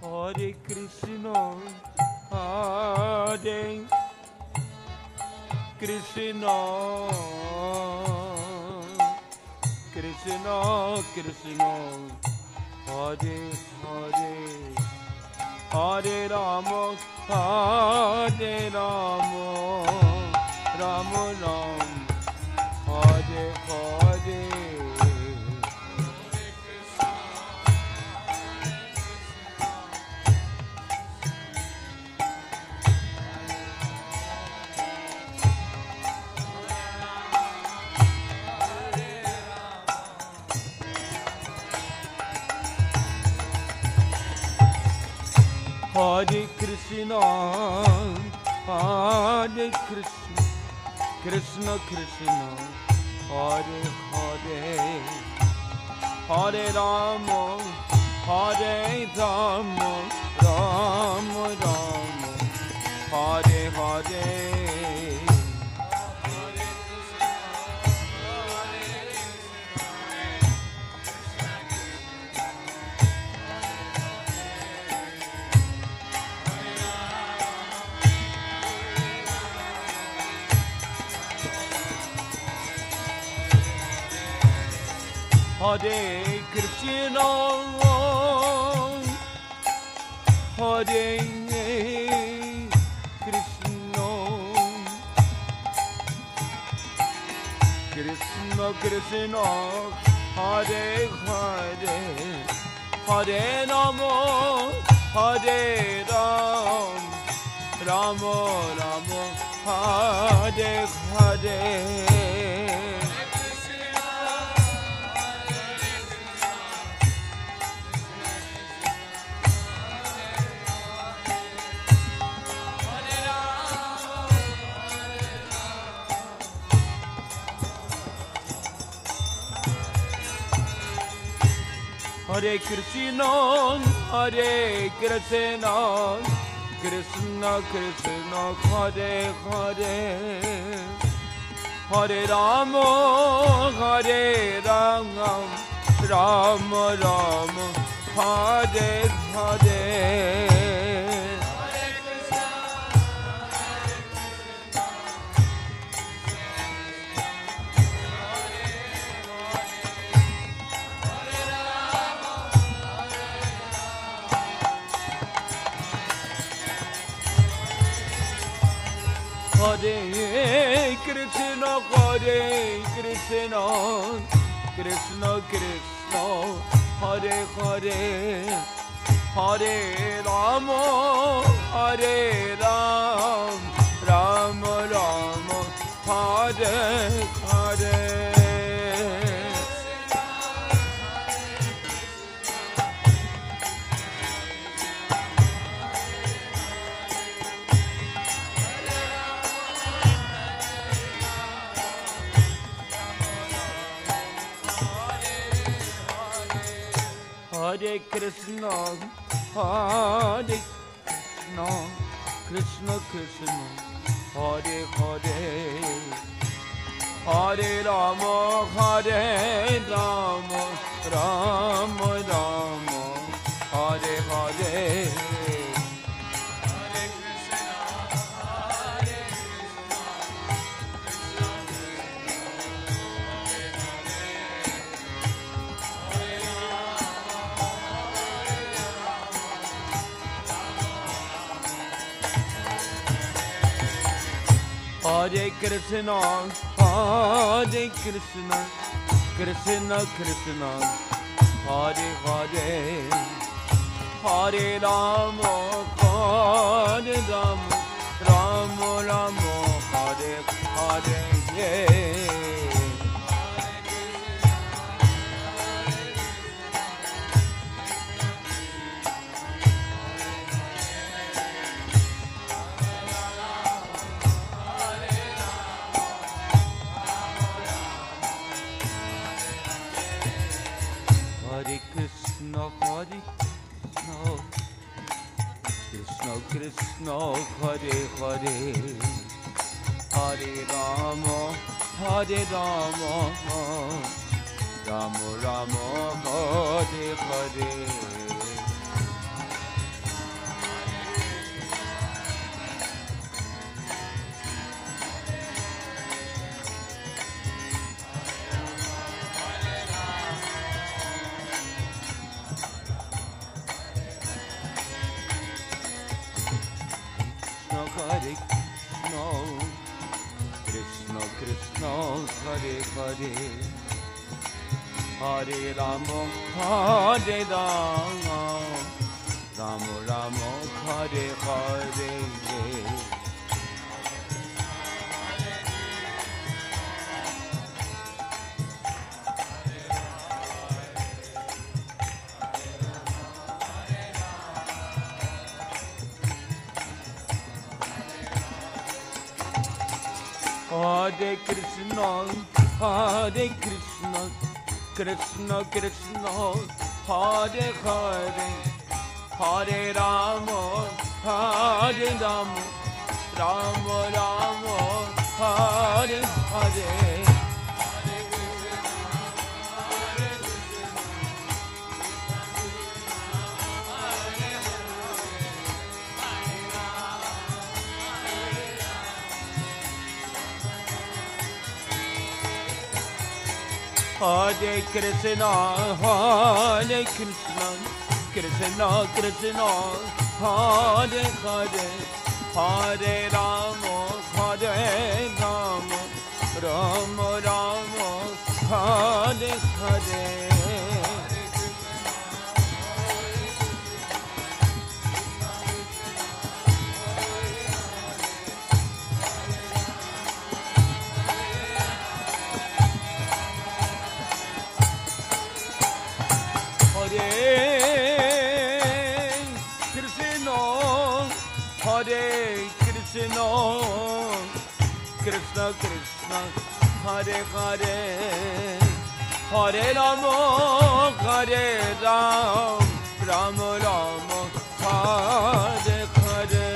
Hare Krishna, Hare Krishna, Krishna Krishna, Hare Hare, Hare Rama, Hare Rama, Rama Ram, Hare Hare. Hare Krishna, Hare Krishna, Krishna Krishna, Hare Hare, Hare Rama, Hare Rama, Rama Rama, Hare Hare. Hare Krishna, Hare Krishna, Krishna Krishna, Hare Hare, Hare Rama, Hare Ram, Rama Rama, Hare Hare. Hare Krishna, Hare Krishna, Krishna Krishna, Hare Hare, Hare Rama, Hare Rama, Rama Rama, Hare Hare. Hare Krishna, Hare Krishna, Krishna Krishna, Hare Hare, Hare Rama, Hare Ram, Rama Rama, Hare Hare. Hare Krishna, Hare Krishna, Krishna Krishna, Hare Hare, Hare Rama, Hare Rama, Rama Rama, Hare Hare. Hare Krishna, Hare Krishna, Krishna Krishna, Hare Hare, Hare Rama, Hare Rama, Rama Rama, Hare Hare. Hare Krishna, Hare Krishna, Krishna Krishna, Hare Hare, Hare Rama, Hare Rama, Rama Rama, Hare Hare. Hare Krishna Krishna Hare Hare Hare Rama Hare Rama Rama Rama Hare Hare Hare Krishna, Hare Krishna, Krishna Krishna, Hare Hare, Hare Rama, Hare Rama, Rama Rama, Hare Hare. Hare Krishna, Hare Krishna, Krishna Krishna, Hare Hare, Hare Rama, Hare Rama, Rama Rama, Hare Hare. Hare Krishna, Krishna Krishna, Hare Hare, Hare Rama, Hare Ram, Rama Rama, Hare Hare.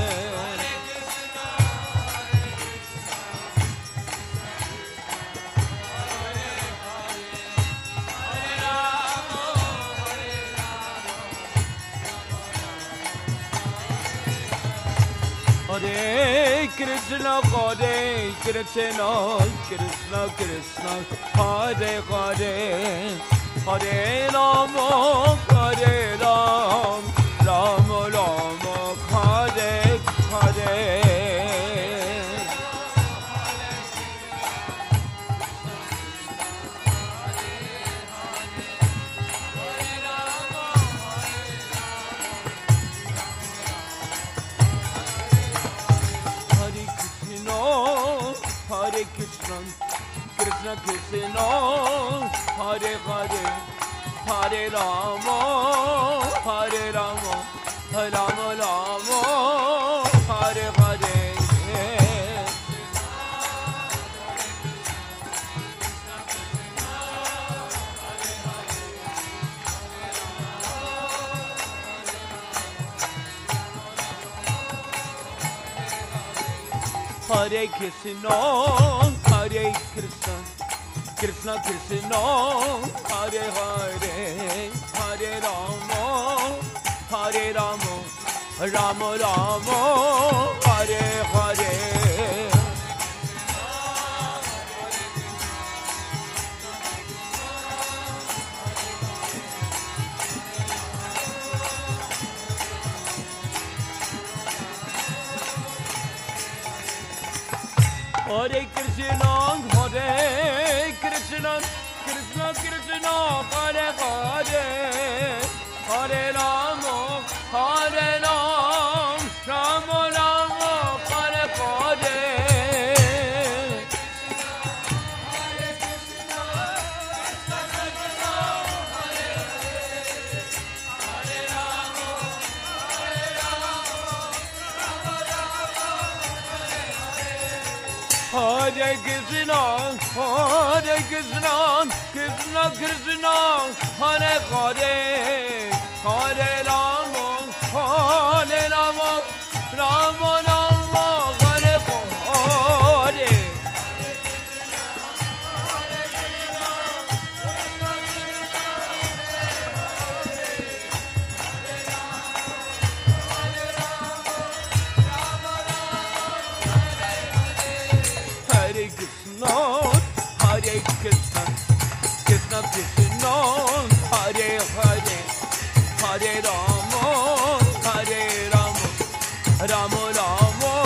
Hare Krishna, Hare Krishna, Krishna Krishna, Hare Hare, Hare Rama, Hare Ram, Rama Rama, Hare Hare. Hare Krishna, Krishna Krishna, Hare Hare, Hare Rama, Hare Rama, Rama Rama, Hare Hare. Hare Krishna, Hare Krishna, Krishna Krishna, Hare Hare, Hare Rama, Hare Rama, Rama Rama, Hare Hare. Hare Krishna, Hare Krishna, Krishna Krishna, Hare Hare, Hare Rama, Hare Ram, Rama Rama, Hare Hare. Hare Krishna, Hare Krishna, Krishna Krishna, Hare Hare, Hare Rama, Hare Rama, Rama Rama, Hare Hare. Hare Krishna, Hare Krishna, Krishna Krishna, Hare Hare, Hare Rama, Hare Rama, Rama Rama,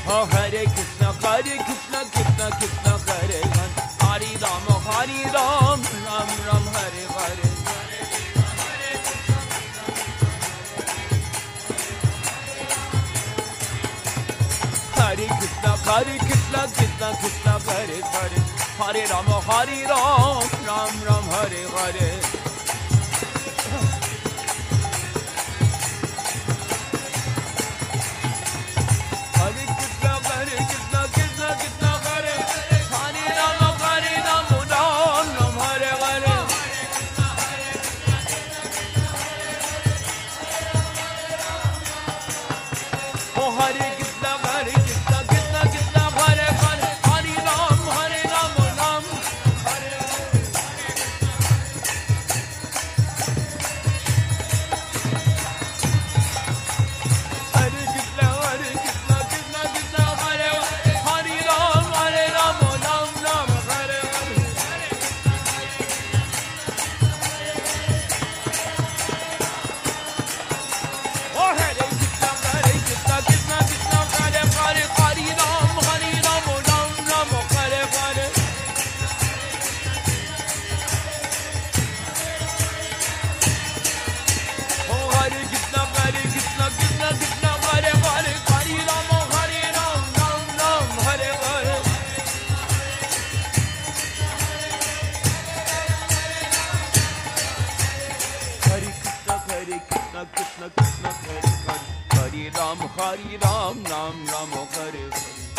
Oh, Hare Krishna, Krishna Krishna, Hare Hare, Hare Ram, Ram Ram, Hare Hare. Hare Krishna, Krishna Krishna, Hare Hare, Hare Ram, Ram Ram, Hare Hare. Hare Ram, Ram Ram, Hare Hare.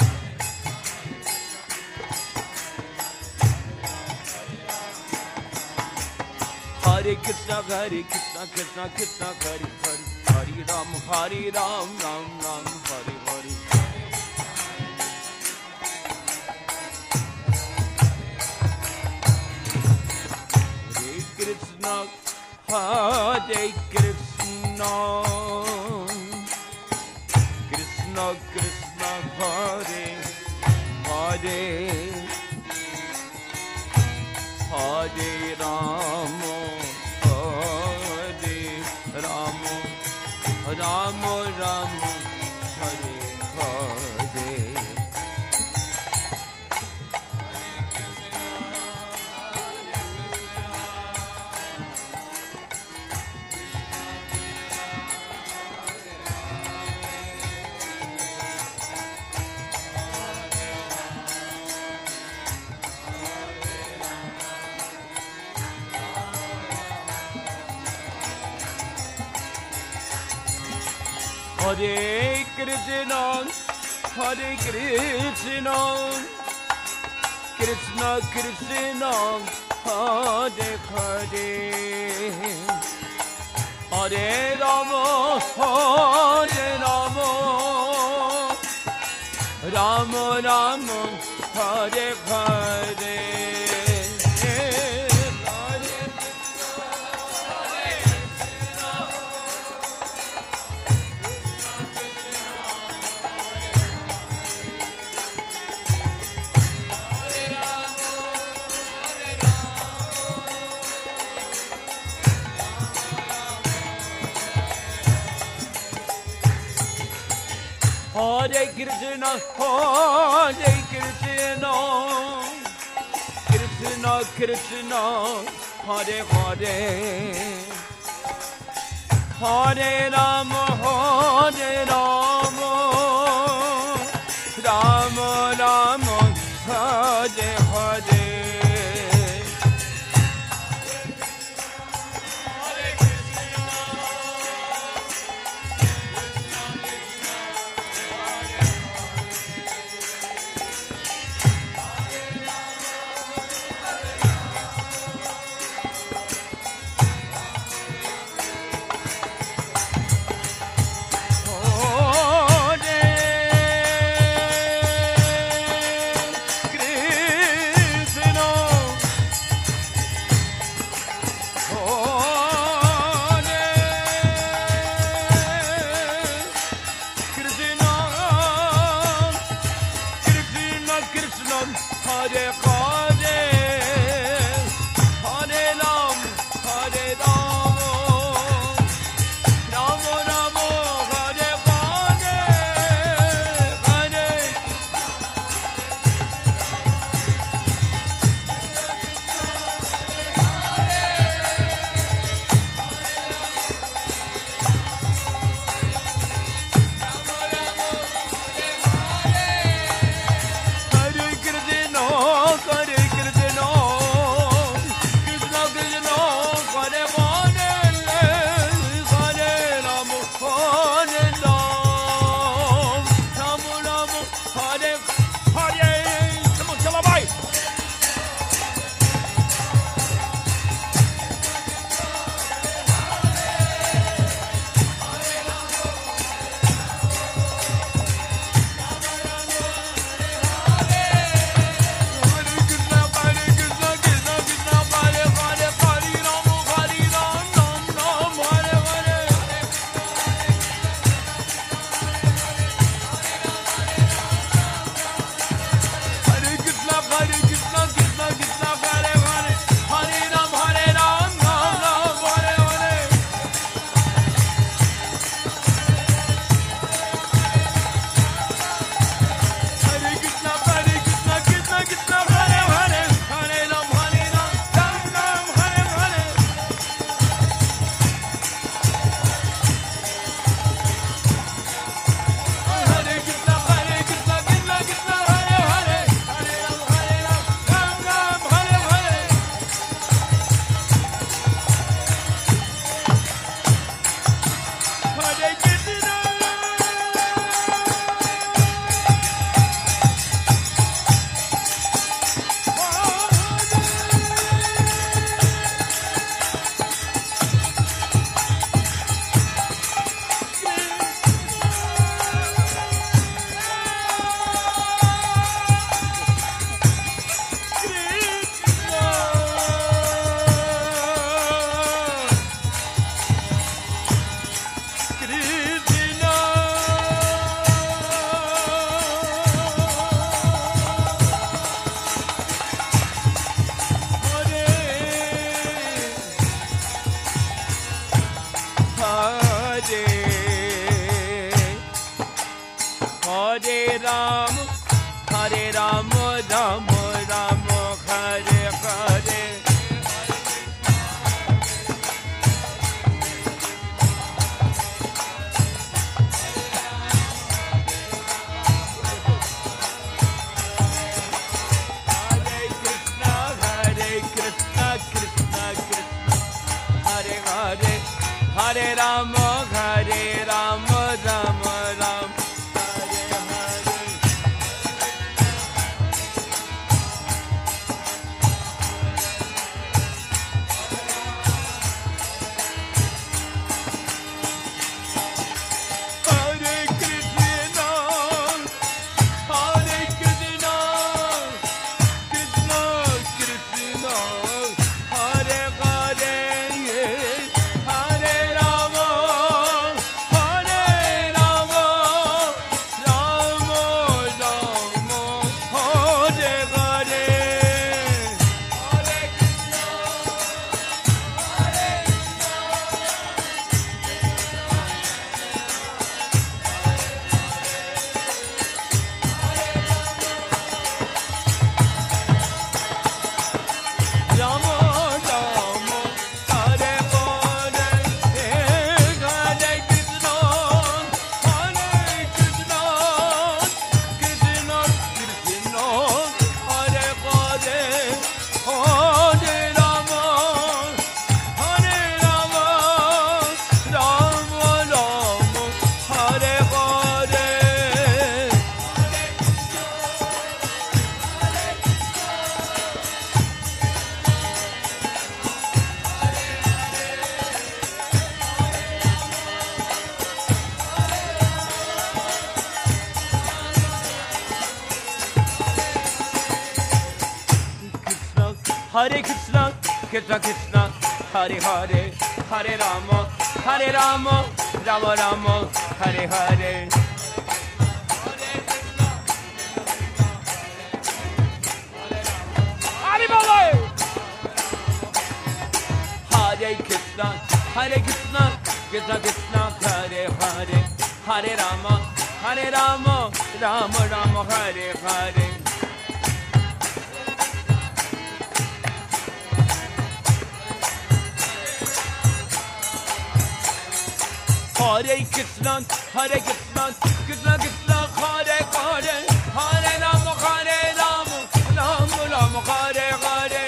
Hare Krishna, Krishna Krishna, Hare Hare, Hare Ram, Ram Ram, Hare Hare. Hare Krishna, Hare Krishna, Krishna Krishna, Hare Hare, Hare Ram, Hare Ram, Ram Ram, Hare Hare. Hare Krishna, Hare Krishna, Krishna Krishna, Hare Hare, Hare Rama, Rama Rama, Hare Hare. Hare Krishna, Krishna Krishna, Hare Hare, Hare Rama, Rama Rama, Hare Hare. Hare Ram, Hare Ram, Ram Ram, Hare Hare. Hare Ram, Hare Ram, Ram Ram, Hare Hare. Hare Krishna, Hare Krishna, Krishna Krishna, Hare Hare. Hare Krishna, Krishna Krishna, Hare Hare, Hare Rama, Hare Rama, Rama Rama, Hare Hare. Hare Baba. Hare Krishna, Hare Krishna, Krishna Krishna, Hare Hare, Hare Rama, Hare Rama, Rama Rama, Hare Hare. Hare Krishna, Hare Krishna, Krishna Krishna, Hare Hare, Hare Rama, Hare Rama, Rama Rama, Hare Hare.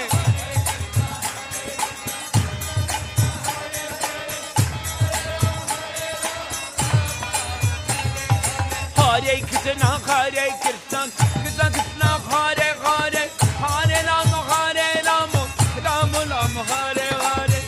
Hare Krishna, Hare Krishna, Krishna Krishna, Hare Hare, Hare Rama, Hare Rama, Rama Rama, Hare Hare.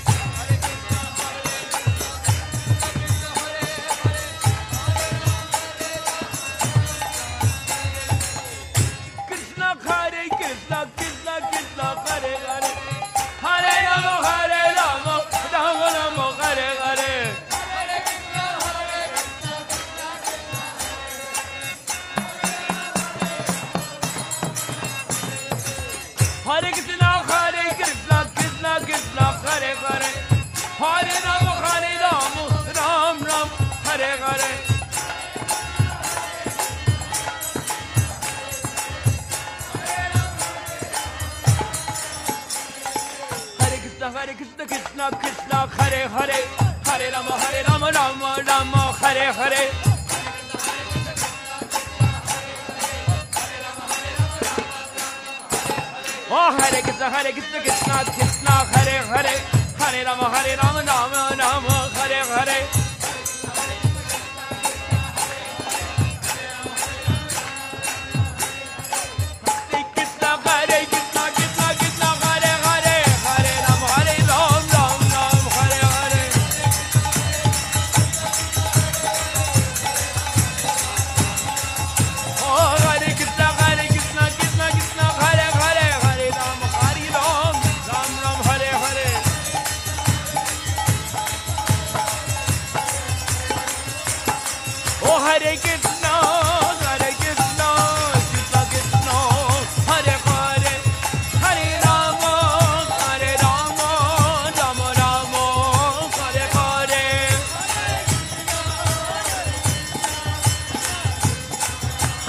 Hare Krishna, Hare Krishna, Krishna Krishna, Hare Hare, Hare Rama, Hare Rama, Ram Ram, Hare Hare. Hare Krishna, Hare Krishna, Krishna Krishna, Hare Hare, Hare Rama, Rama Rama, Hare Hare. Oh, Hare Krishna, Krishna Krishna, Hare Hare, Hare Rama, Rama Rama, Hare Hare. Hare Krishna, Hare Krishna, Krishna Krishna, Hare Hare, Hare Rama, Rama Rama, Hare Hare.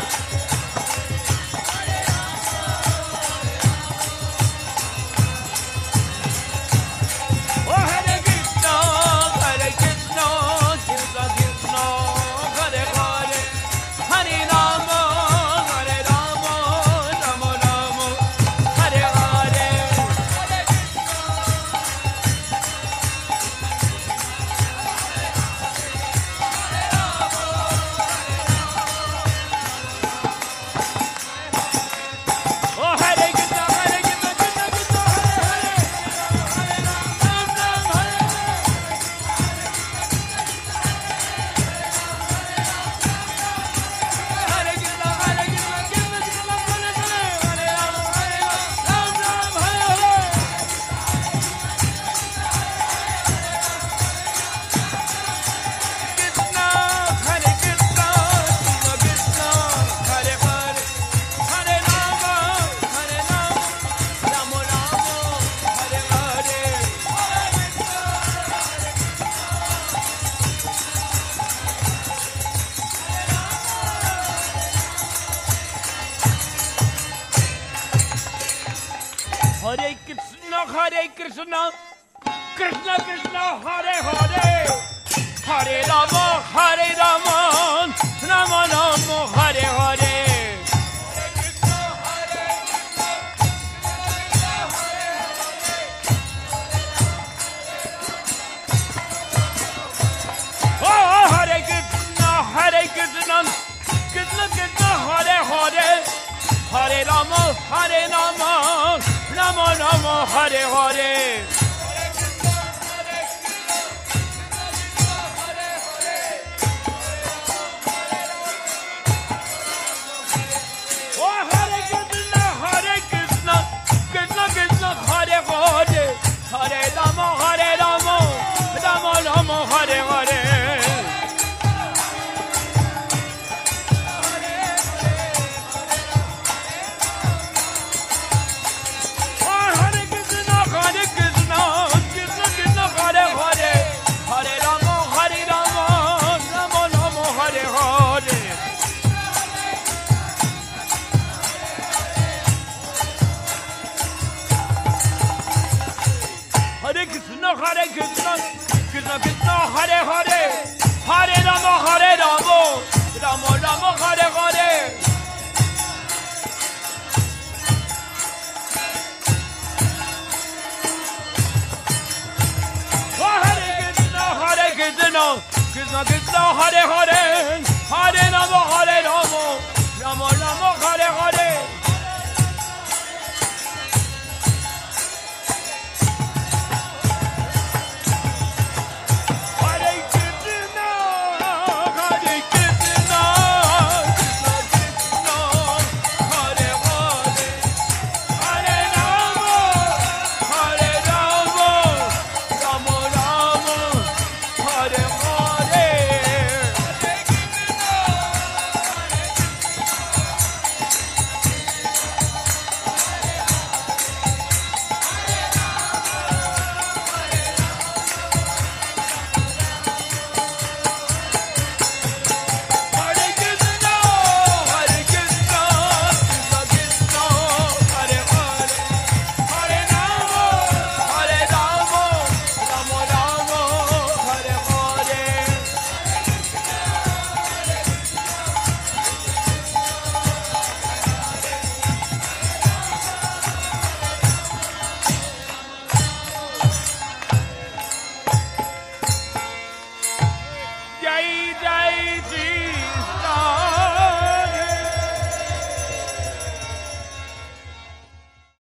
Krishna, Krishna Krishna, Hare Hare, Hare Rama, Hare Rama, Rama Rama, Hare Hare. Hare Krishna, Krishna Krishna, Hare Hare, Hare Rama, Hare Rama, Rama Rama, Hare Hare. Oh, Hare Krishna, Krishna Krishna, Hare Hare, Hare Rama, Rama Rama, Hare Hare. Hare Krishna, Krishna Krishna, Hare Hare, Hare Rama, Rama Rama, Hare Hare. Hare Krishna, Krishna Krishna, Hare Hare, Hare Rama, Rama Rama, Hare Hare. Hare